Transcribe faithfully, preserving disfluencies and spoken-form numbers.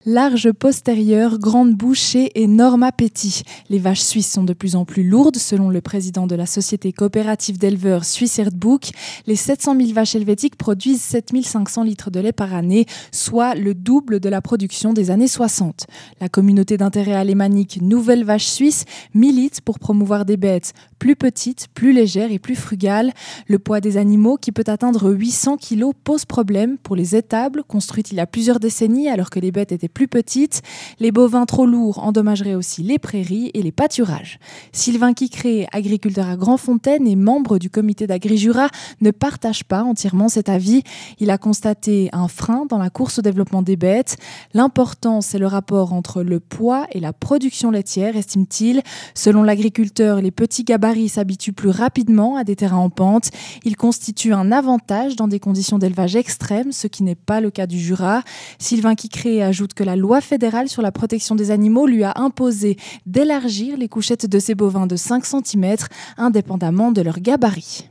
Large postérieure, grande bouche et énorme appétit. Les vaches suisses sont de plus en plus lourdes, selon le président de la société coopérative d'éleveurs Swiss Herdbook. Les sept cent mille vaches helvétiques produisent sept mille cinq cents litres de lait par année, soit le double de la production des années soixante. La communauté d'intérêt alémanique Nouvelle Vache Suisse milite pour promouvoir des bêtes plus petites, plus légères et plus frugales. Le poids des animaux, qui peut atteindre huit cents kilos, pose problème pour les étables, construites il y a plusieurs décennies alors que les bêtes étaient plus petites. Les bovins trop lourds endommageraient aussi les prairies et les pâturages. Sylvain Quicré, agriculteur à Grandfontaine et membre du comité d'Agri-Jura, ne partage pas entièrement cet avis. Il a constaté un frein dans la course au développement des bêtes. L'important, c'est le rapport entre le poids et la production laitière, estime-t-il. Selon l'agriculteur, les petits gabarits s'habituent plus rapidement à des terrains en pente. Ils constituent un avantage dans des conditions d'élevage extrêmes, ce qui n'est pas le cas du Jura. Sylvain Quicré ajoute que la loi fédérale sur la protection des animaux lui a imposé d'élargir les couchettes de ses bovins de cinq centimètres, indépendamment de leur gabarit.